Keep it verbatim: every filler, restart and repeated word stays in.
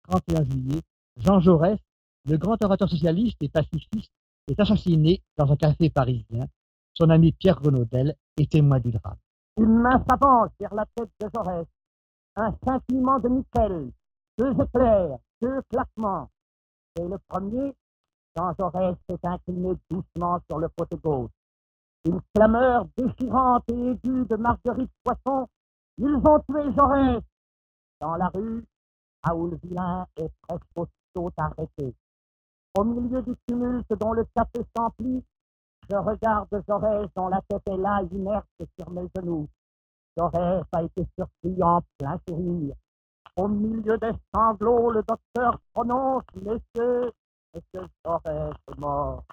trente et un juillet, Jean Jaurès, le grand orateur socialiste et pacifiste, est assassiné dans un café parisien. Son ami Pierre Renaudel est témoin du drame. Une main s'avance vers la tête de Jaurès. Un scintillement de nickel, deux éclairs, deux claquements. Et le premier, Jean Jaurès s'est incliné doucement sur le côté gauche. Une clameur déchirante et aiguë de Marguerite Poisson. Ils ont tué Jaurès. Dans la rue, Raoul Villain est presque aussitôt arrêté. Au milieu du tumulte dont le café s'emplit, je regarde Jaurès dont la tête est là, inerte sur mes genoux. Jaurès a été surpris en plein sourire. Au milieu des sanglots, le docteur prononce: Messieurs, Monsieur Jaurès est mort.